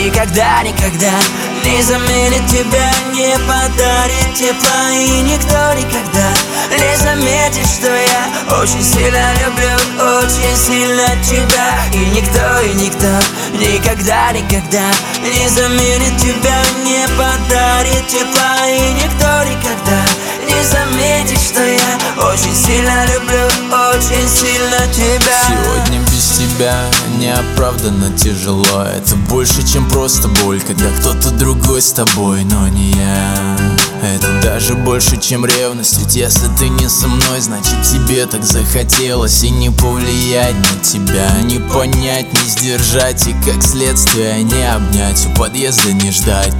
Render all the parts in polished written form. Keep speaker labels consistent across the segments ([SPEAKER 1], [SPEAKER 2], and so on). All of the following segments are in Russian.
[SPEAKER 1] никогда, никогда не заменит тебя, не подарит тепла. И никто никогда не заметит, что я очень сильно люблю, очень сильно тебя. И никто никогда, никогда не заменит тебя, не подарит тепла. И никто никогда не заметит, что я очень сильно люблю, очень сильно тебя.
[SPEAKER 2] Сегодня без тебя неоправданно тяжело. Это больше, чем просто боль, когда кто-то другой с тобой, но не я. Это даже больше, чем ревность. Ведь если ты не со мной, значит тебе так захотелось. И не повлиять на тебя, не понять, не сдержать. И как следствие не обнять, у подъезда не ждать.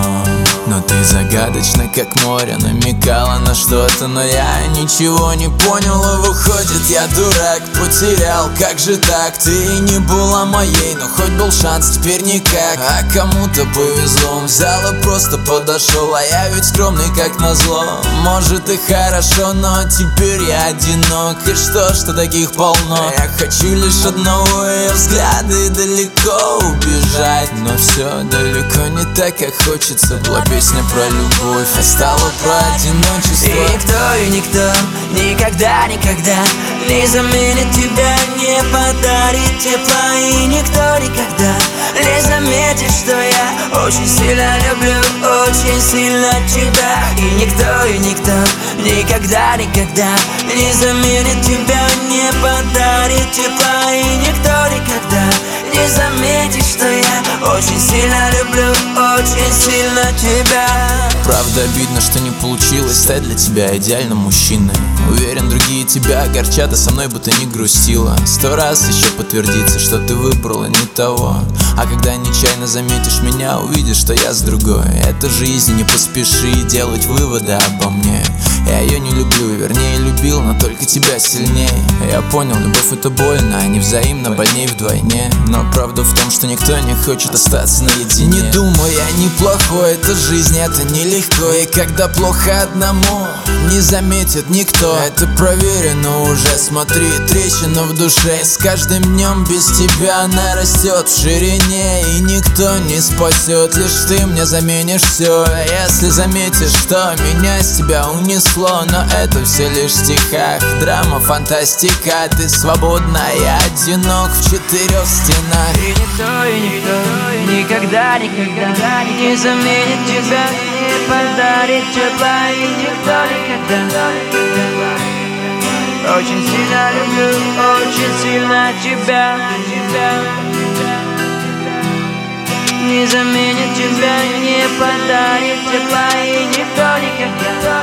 [SPEAKER 2] Но ты загадочна, как море, намекала на что-то, но я ничего не понял. И выходит, я дурак, потерял, как же так? Ты не была моей, но хоть был шанс, теперь никак. А кому-то повезло, взял и просто подошел. А я ведь скромный, как назло. Может и хорошо, но теперь я одинок. И что таких полно? Я хочу лишь одного ее взгляда и далеко убежать. Но все далеко не так, как хочется. Была песня про любовь, а стала про одиночество.
[SPEAKER 1] И никто никогда не заменит тебя, не подарит тепла. И никто никогда не заметит, что я очень сильно люблю, очень сильно тебя. И никто никогда не заменит тебя, не подарит тепла. И никто никогда не заметит, что я очень сильно люблю, очень сильно тебя.
[SPEAKER 2] Правда, обидно, что не получилось стать для тебя идеальным мужчиной. Уверен, другие тебя огорчат, а со мной бы ты не грустила. 100 раз еще подтвердится, что ты выбрала не того. А когда нечаянно заметишь меня, увидишь, что я с другой. Это жизнь, не поспеши делать выводы обо мне. Я ее не люблю, вернее любил, но только тебя сильнее. Я понял, любовь это больно, а не взаимно, больней вдвойне. Но правда в том, что никто не хочет остаться наедине. Не думай, я неплохой, это жизнь, это нелегко. И когда плохо одному, не заметит никто. Это проверено уже, смотри, трещина в душе. С каждым днем без тебя она растет в ширине. И никто не спасет, лишь ты мне заменишь все. Если заметишь, что меня с тебя унесло, но это все лишь в стихах, драма, фантастика. Ты свободна, я одинок в 4 стенах.
[SPEAKER 1] И никто никогда не заменит тебя, не подарит тепла. И никто никогда очень сильно люблю, очень сильно тебя. Не заменит тебя, не подарит тепла. И никто никогда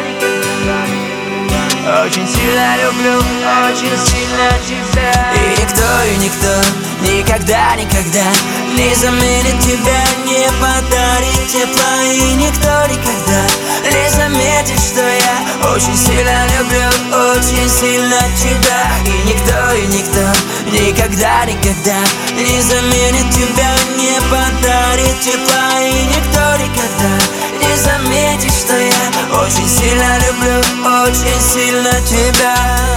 [SPEAKER 1] очень сильно люблю, очень сильно тебя. И никто никогда не заменит тебя, не подарит тепла. И никто никогда не заметит, что я очень сильно люблю, очень сильно тебя. И никто никогда не заменит тебя, не подарит тепла. И никто никогда не заметит, что я очень сильно люблю, очень сильно тебя.